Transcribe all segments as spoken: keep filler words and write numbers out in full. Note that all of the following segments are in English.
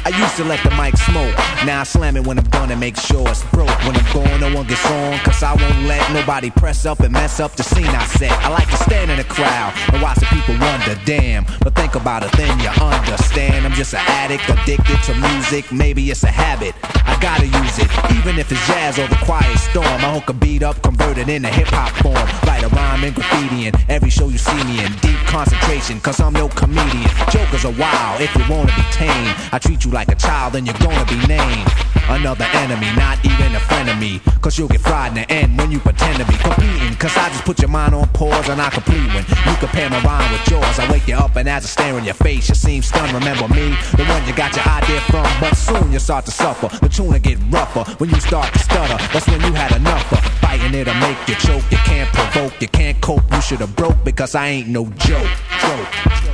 I used to let the mic smoke. Now I slam it when I'm done and make sure it's broke. When I'm gone, no one gets on, cause I won't let nobody press up and mess up the scene I set. I like to stand in the crowd and watch the people wonder, damn. But think about it, then you understand. I'm just an addict, addicted to music. Maybe it's a habit, I gotta use it. Even if it's jazz or the quiet storm, I hook a beat up, convert it into hip-hop form. Write a rhyme and graffiti in every show you see me in. Deep concentration, cause I'm no comedian. Jokers are wild, if you wanna be tame. I treat you like a child, then you're gonna be named another enemy, not even a friend of me. Cause you'll get fried in the end when you pretend to be competing. Cause I just put your mind on pause and I complete when you compare my rhyme with yours. I wake you up and as I stare in your face, you seem stunned. Remember me, the one you got your idea from. But soon you start to suffer, the tune will get rougher. When you start to stutter, that's when you had enough of fighting. It'll make you choke, you can't provoke, you can't cope. You should've broke because I ain't no joke. Joke.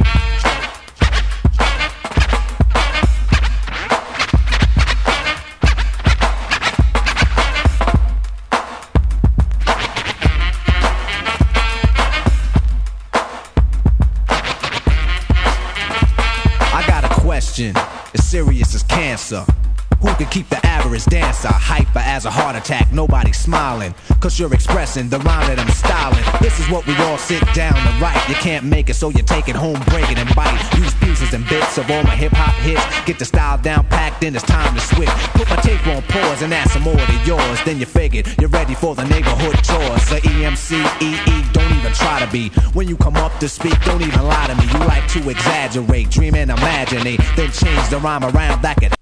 As serious as cancer. Who can keep the average dancer hyper as a heart attack? Nobody smiling, cause you're expressing the rhyme that I'm styling. This is what we all sit down to write. You can't make it, so you take it home, break it and bite. Use pieces and bits of all my hip-hop hits. Get the style down packed, then it's time to switch. Put my tape on pause and add some more to yours. Then you figured you're ready for the neighborhood chores. The E M C, E E, don't even try to be. When you come up to speak, don't even lie to me. You like to exaggerate, dream and imaginate, then change the rhyme around like it